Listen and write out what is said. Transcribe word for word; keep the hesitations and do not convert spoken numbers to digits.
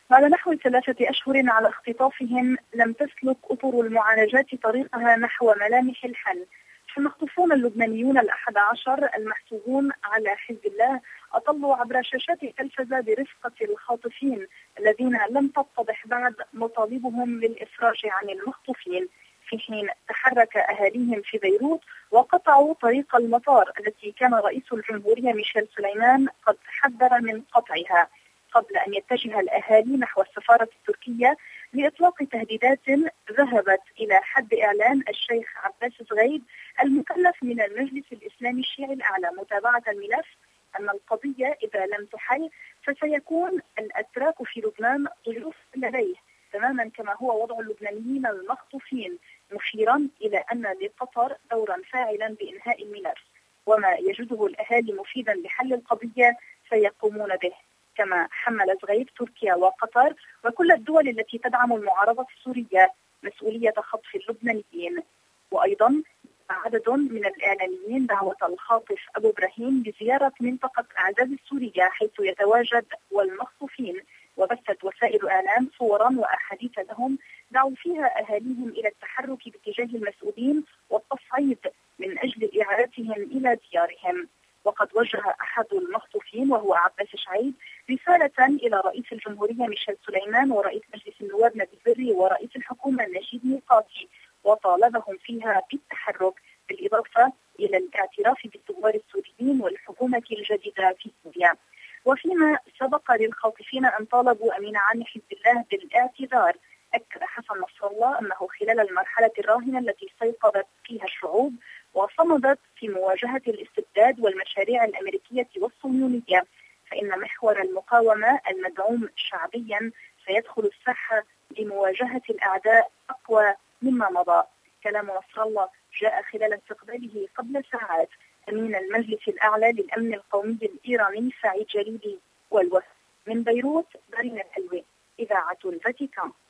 بعد نحو ثلاثة أشهر على اختطافهم لم تسلك أطر المعالجات طريقها نحو ملامح الحل. فالمخطوفون اللبنانيون الأحد عشر المحسوبون على حزب الله أطلوا عبر شاشات التلفزة برفقة الخاطفين الذين لم تتضح بعد مطالبهم للإفراج عن المخطوفين، في حين تحرك أهاليهم في بيروت وقطعوا طريق المطار التي كان رئيس الجمهورية ميشيل سليمان قد حذر من قطعها، قبل أن يتجه الأهالي نحو السفارة التركية لإطلاق تهديدات ذهبت إلى حد إعلان الشيخ عباس زغيد المكلف من المجلس الإسلامي الشيعي الأعلى متابعة الملف أن القضية إذا لم تحل فسيكون الأتراك في لبنان ضيوف لديه تماما كما هو وضع اللبنانيين المخطوفين، مشيرا إلى أن لقطر دورا فاعلا بإنهاء الملف، وما يجده الأهالي مفيدا لحل القضية سيقومون به. كما حمل زغيب تركيا وقطر وكل الدول التي تدعم المعارضة السورية مسؤولية خطف اللبنانيين. وأيضا عدد من الإعلاميين دعوة الخاطف أبو إبراهيم لزيارة منطقة أعزاز السورية حيث يتواجد والمخطوفين، وبثت وسائل إعلام صورا وأحاديث لهم دعوا فيها أهاليهم إلى التحرك باتجاه المسؤولين والتصعيد من أجل إعادتهم إلى ديارهم. وقد وجه أحد المخطوفين وهو عباس شعيب رسالة إلى رئيس الجمهورية ميشيل سليمان ورئيس مجلس النواب نبيل بري ورئيس الحكومة نجيب ميقاتي، وطالبهم فيها بالتحرك بالإضافة إلى الاعتراف بالثوار السوريين والحكومة الجديدة في سوريا. وفيما سبق للخاطفين أن طالبوا أمين عام حزب الله بالاعتذار، أكد حسن نصر الله أنه خلال المرحلة الراهنة التي استيقظت فيها الشعوب وصمدت في مواجهة الاستبداد والمشاريع الأمريكية والصهيونية، فإن محور المقاومة المدعوم شعبيا سيدخل الساحة لمواجهة الأعداء أقوى مما مضى. كلام نصر الله جاء خلال استقباله قبل ساعات أمين المجلس الأعلى للأمن القومي الإيراني سعيد جليلي والوفد. من بيروت دارين الألوي، إذاعة الفاتيكان.